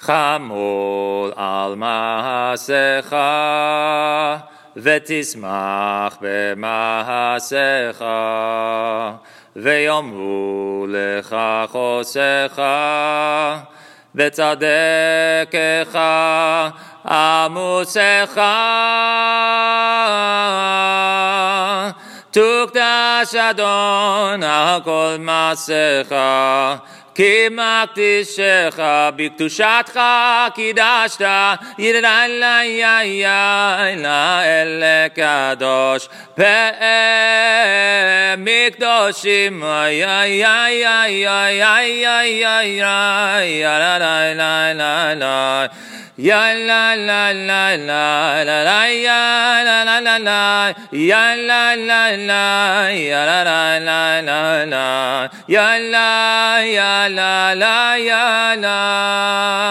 חמול על מעשיך ותשמח במעשיך ויאמרו לך חוסיך בצדקך עמוסיך תוקדש אדון על כל מעשיך כי מקדישך בקדושתך קידשת אל קדוש מקדושים Ya la la la la la la ya la la la la ya la la la ya la la la la la ya la la ya la